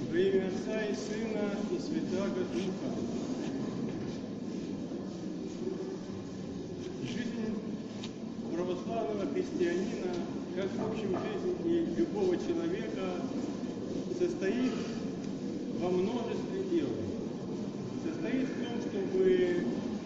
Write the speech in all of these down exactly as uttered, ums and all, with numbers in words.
Во имя Отца и Сына и Святаго Духа. Жизнь православного христианина, как в общем жизнь и любого человека, состоит во множестве дел. Состоит в том, чтобы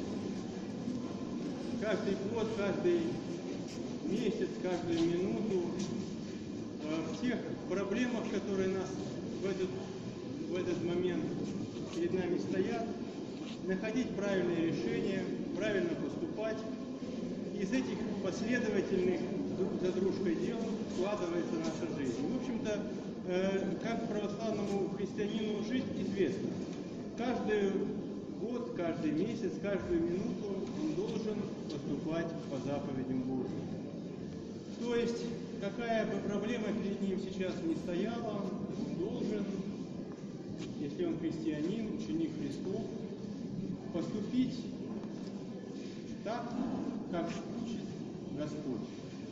каждый год, каждый месяц, каждую минуту в тех проблемах, которые нас в этот, в этот момент перед нами стоят, находить правильные решения, правильно поступать. Из этих последовательных друг за дружкой дел складывается наша жизнь. В общем-то, э, как православному христианину жизнь известна. Каждый год, каждый месяц, каждую минуту он должен поступать по заповедям Божьим. То есть, какая бы проблема перед ним сейчас ни стояла, он должен, если он христианин, ученик Христов, поступить так, как учит Господь.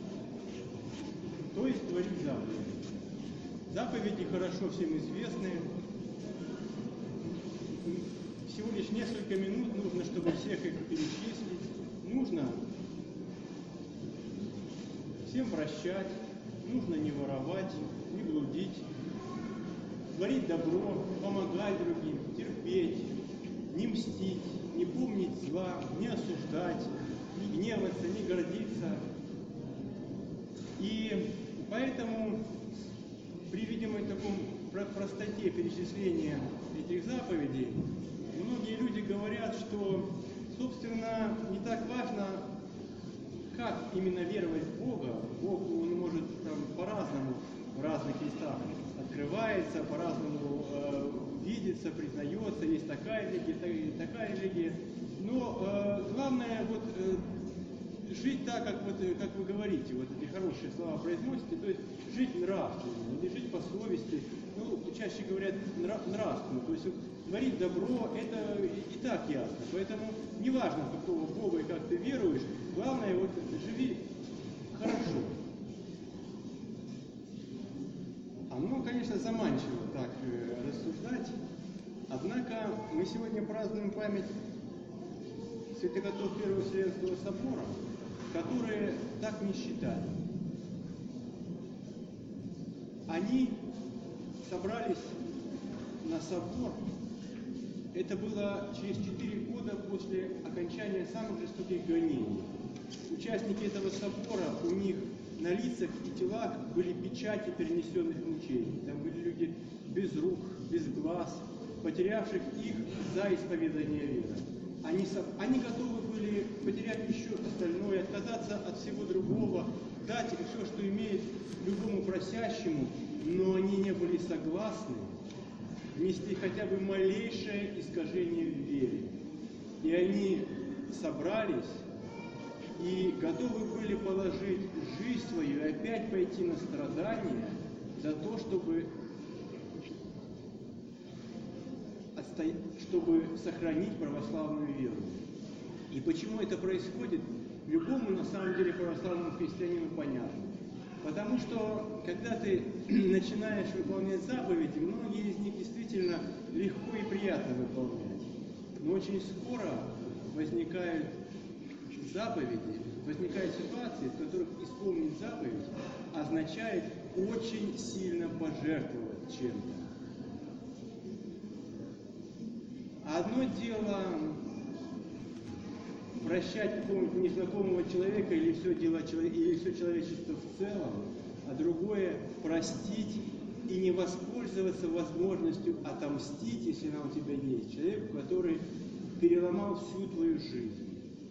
То есть творить заповеди. Заповеди хорошо всем известны. Всего лишь несколько минут нужно, чтобы всех их перечислить. Нужно всем прощать, нужно не воровать, не блудить, творить добро, помогать другим, терпеть, не мстить, не помнить зла, не осуждать, не гневаться, не гордиться. И поэтому при видимой таком простоте перечисления этих заповедей многие люди говорят, что, собственно, не так важно, как именно веровать в Бога. Бог, он может там по-разному в разных местах открывается, по-разному э, видится, признается, есть такая религия, такая религия. Но э, главное вот э, жить так, как, вот, как вы говорите, вот эти хорошие слова произносите, то есть жить нравственно, не жить по совести, ну, чаще говорят нрав, нравственно, то есть вот, творить добро, это и, и так ясно. Поэтому неважно, в какого Бога и как ты веруешь, главное, вот живи хорошо. Оно, конечно, заманчиво так э, рассуждать, однако мы сегодня празднуем память святых отцов Первого Вселенского собора, которые так не считали. Они собрались на собор. Это было через четыре года после окончания самых жестоких гонений. Участники этого собора, у них на лицах и телах были печати перенесенных мучений. Там были люди без рук, без глаз, потерявших их за исповедание веры. Они, они готовы были потерять еще остальное, отказаться от всего другого, дать все, что имеет любому просящему, но они не были согласны внести хотя бы малейшее искажение в вере. И они собрались и готовы были положить жизнь свою и опять пойти на страдания за то, чтобы, отстоять, чтобы сохранить православную веру. И почему это происходит, любому на самом деле православному христианину понятно. Потому что, когда ты начинаешь выполнять заповеди, многие из них действительно легко и приятно выполнять. Но очень скоро возникают заповеди, возникают ситуации, в которых исполнить заповедь означает очень сильно пожертвовать чем-то. Одно дело прощать какого-нибудь незнакомого человека или все, дело, или все человечество в целом, а другое простить и не воспользоваться возможностью отомстить, если она у тебя есть, человеку, который переломал всю твою жизнь.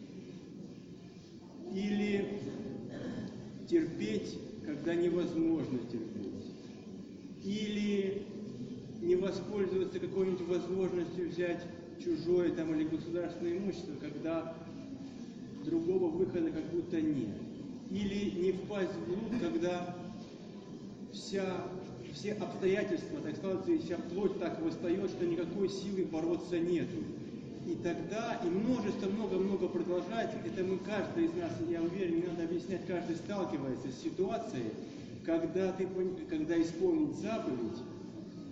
Или терпеть, когда невозможно терпеть. Или не воспользоваться какой-нибудь возможностью взять чужое там, или государственное имущество, когда другого выхода как будто нет. Или не впасть в блуд, когда вся, все обстоятельства, так складываются, и вся плоть так восстает, что никакой силы бороться нету. И тогда, и множество, много-много продолжается, это мы, каждый из нас, я уверен, не надо объяснять, каждый сталкивается с ситуацией, когда, ты, когда исполнить заповедь,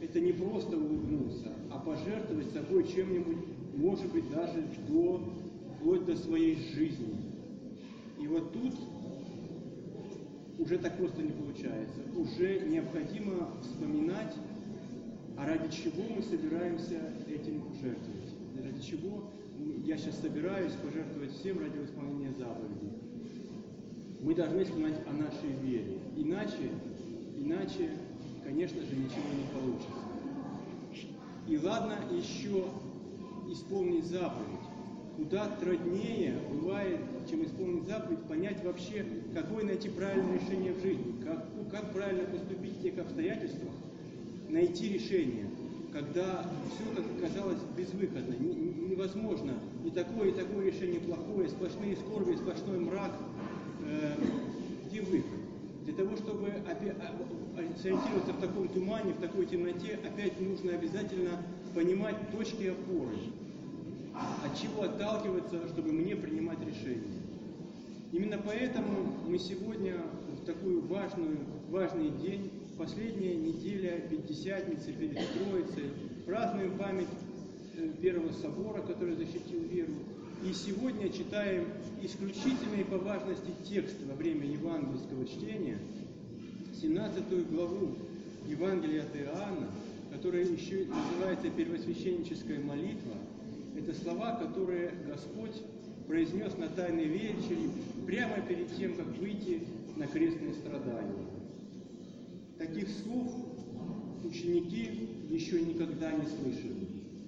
это не просто улыбнуться, а пожертвовать собой чем-нибудь, может быть, даже до, вплоть до своей жизни. И вот тут уже так просто не получается. Уже необходимо вспоминать, а ради чего мы собираемся этим жертвовать. Ради чего я сейчас собираюсь пожертвовать всем ради исполнения заповедей. Мы должны вспоминать о нашей вере. Иначе, иначе, конечно же, ничего не получится. И ладно еще исполнить заповедь. Куда труднее бывает, чем исполнить заповедь, понять вообще, какое найти правильное решение в жизни, как, как правильно поступить в тех обстоятельствах, найти решение, когда все, как казалось, безвыходно, невозможно, и такое, и такое решение плохое, сплошные скорби, сплошной мрак. Э, где выход? Для того, чтобы сориентироваться в таком тумане, в такой темноте, опять нужно обязательно понимать точки опоры, от чего отталкиваться, чтобы мне принимать решения. Именно поэтому мы сегодня в такой важную, важный день, последняя неделя Пятидесятницы перед Троицей, празднуем память Первого собора, который защитил веру. И сегодня читаем исключительный по важности текст во время евангельского чтения, семнадцатую главу Евангелия от Иоанна, которая еще называется «Первосвященническая молитва». Это слова, которые Господь произнес на Тайной вечере прямо перед тем, как выйти на крестные страдания. Таких слов ученики еще никогда не слышали.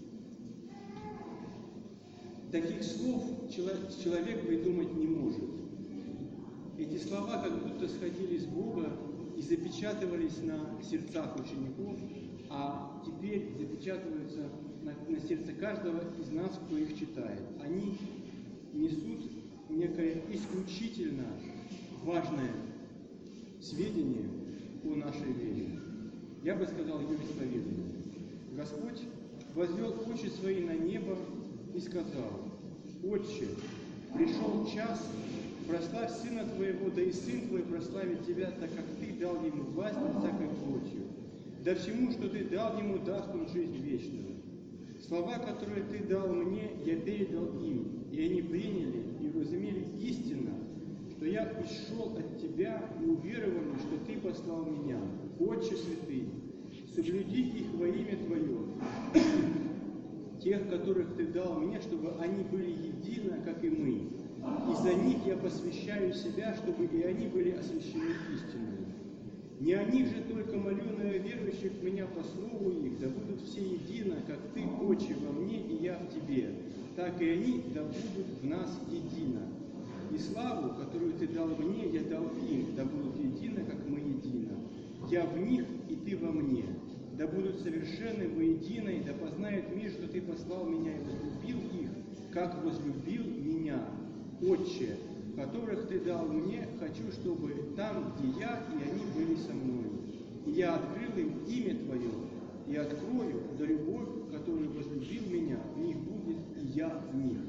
Таких слов человек придумать не может. Эти слова как будто сходили с Бога и запечатывались на сердцах учеников, а теперь запечатываются на, на сердце каждого из нас, кто их читает. Они несут некое исключительно важное сведение о нашей вере. Я бы сказал, ее исповедание. Господь возвел очи свои на небо и сказал: «Отче, пришел час, прославь Сына Твоего, да и Сын Твой прославит Тебя, так как Ты дал Ему власть над всякой плотью. Да всему, что Ты дал Ему, даст Он жизнь вечную. Слова, которые Ты дал мне, я передал им, и они приняли и уразумели истинно, что я пришел от Тебя и уверовали, что Ты послал меня. Отче святый, соблюди их во имя Твое, тех, которых Ты дал мне, чтобы они были едины, как и мы. И за них я посвящаю себя, чтобы и они были освящены истинной. Не о них же только молю, но и верующих в меня по слову их, да будут все едино, как Ты, Отче, во мне и я в Тебе, так и они да будут в нас едино. И славу, которую Ты дал мне, я дал им, да будут едино, как мы едино. Я в них, и Ты во мне. Да будут совершенны воедино, и да познают мир, что Ты послал меня и возлюбил их, как возлюбил меня. Отче, которых Ты дал мне, хочу, чтобы там, где я, и они были со мной. И я открыл им имя Твое, и открою, да любовь, которую возлюбил меня, в них будет, и я в них».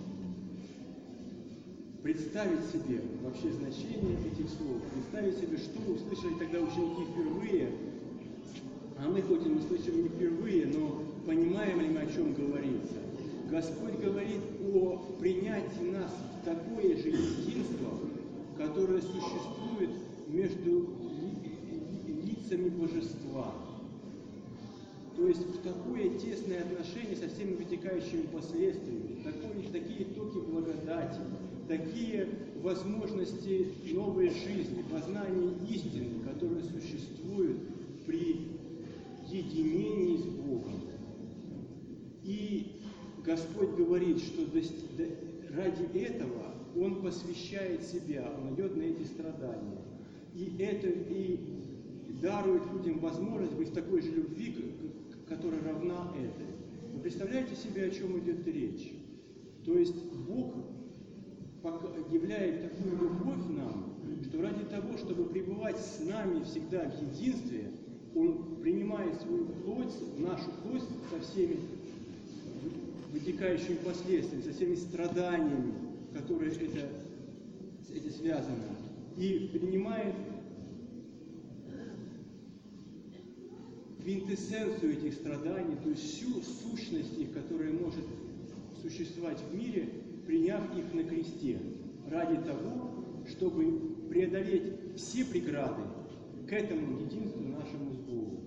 Представить себе вообще значение этих слов, представить себе, что услышали тогда ученики впервые, а мы хоть и не слышим не впервые, но понимаем ли мы, о чем говорится. Господь говорит о принятии нас в такое же единство, которое существует между лицами Божества. То есть в такое тесное отношение со всеми вытекающими последствиями, такое, такие токи благодати, такие возможности новой жизни, познания истины, которые существуют при единении с Богом. И Господь говорит, что ради этого Он посвящает себя, Он идет на эти страдания. И это и дарует людям возможность быть в такой же любви, которая равна этой. Вы представляете себе, о чем идет речь? То есть Бог являет такую любовь нам, что ради того, чтобы пребывать с нами всегда в единстве, Он принимает свою плоть, нашу плоть со всеми вытекающими последствиями, со всеми страданиями, которые это, это связано, и принимает в квинтэссенцию этих страданий, то есть всю сущность их, которая может существовать в мире, приняв их на кресте, ради того, чтобы преодолеть все преграды к этому единству нашему с Богом.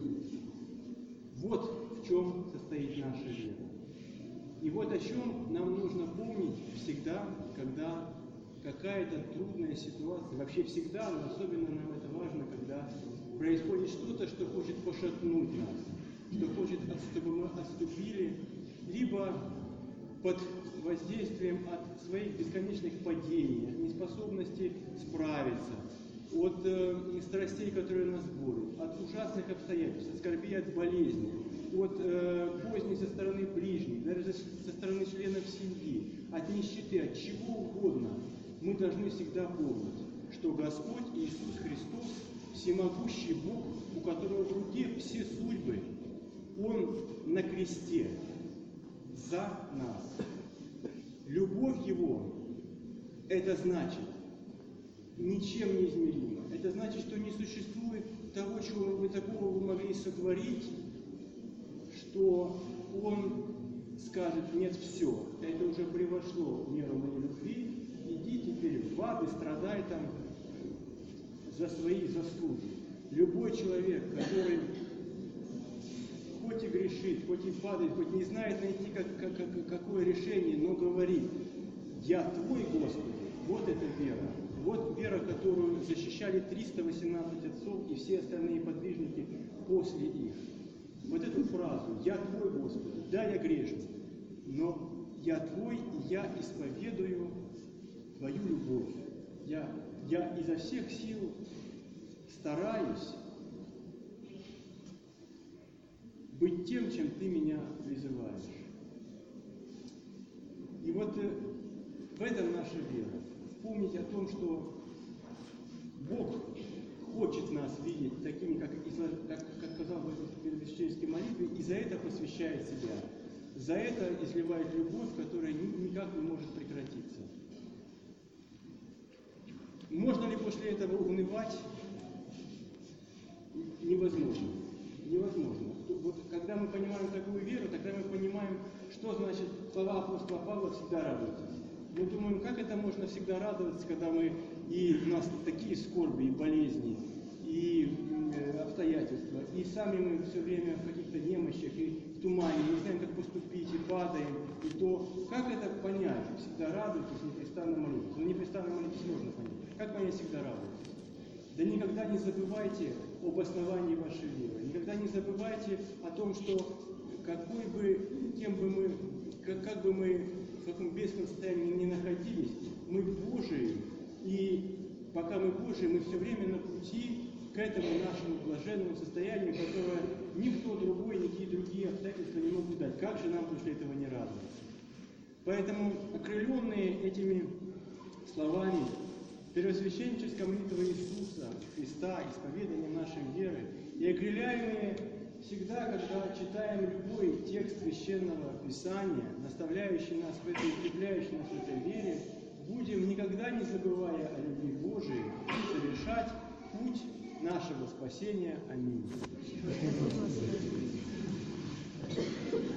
Вот в чем состоит наша вера. И вот о чем нам нужно помнить всегда, когда какая-то трудная ситуация, вообще всегда, но особенно нам это важно, когда происходит что-то, что хочет пошатнуть нас, что хочет, чтобы мы отступили, либо под воздействием от своих бесконечных падений, от неспособности справиться, от э, страстей, которые нас борют, от ужасных обстоятельств, от скорби, от болезни, от э, козни со стороны ближних, даже со стороны членов семьи, от нищеты, от чего угодно, мы должны всегда помнить, что Господь Иисус Христос, всемогущий Бог, у которого в руке все судьбы, Он на кресте за нас. Любовь Его, это значит, ничем не измеримо. Это значит, что не существует того, чего мы такого вы могли сотворить, что Он скажет: нет, все, это уже превошло меру моей любви, иди теперь в ад и страдай там за свои заслуги. Любой человек, который хоть и грешит, хоть и падает, хоть не знает найти как, как, как, какое решение, но говорит: я Твой, Господи, вот эта вера. Вот вера, которую защищали триста восемнадцать отцов и все остальные подвижники после их. Вот эту фразу: «Я Твой, Господи, да, я грешен, но я Твой, и я исповедую Твою любовь. Я, я изо всех сил стараюсь быть тем, чем Ты меня призываешь». И вот в этом наша вера. Помнить о том, что Бог хочет нас видеть такими, как, как, как сказал в этой священнической молитве, и за это посвящает себя. За это изливает любовь, которая никак не может прекратиться. Можно ли после этого унывать? Невозможно. Невозможно. Вот когда мы понимаем такую веру, тогда мы понимаем, что значит слова апостола Павла «всегда радуйтесь». Мы думаем, как это можно всегда радоваться, когда мы, и у нас такие скорби, и болезни, и э, обстоятельства, и сами мы все время в каких-то немощах, и в тумане, не знаем, как поступить, и падаем, и то, как это понять? Всегда радуйтесь, непрестанно молитесь. Но непрестанно молитесь можно понять. Как понять всегда радуйтесь? Да никогда не забывайте об основании вашей веры. Никогда не забывайте о том, что какой бы, кем бы мы, как, как бы мы в каком бедственном состоянии не находились, мы Божии, и пока мы Божии, мы все время на пути к этому нашему блаженному состоянию, которое никто другой, никакие другие обстоятельства не могут дать. Как же нам после этого не радоваться? Поэтому, окрыленные этими словами первосвященнической молитвы Иисуса Христа, исповеданием нашей веры, и окрыляемые всегда, когда читаем любой текст Священного Писания, наставляющий нас в этой, укрепляющий нас в этой вере, будем, никогда не забывая о любви Божией, совершать путь нашего спасения. Аминь.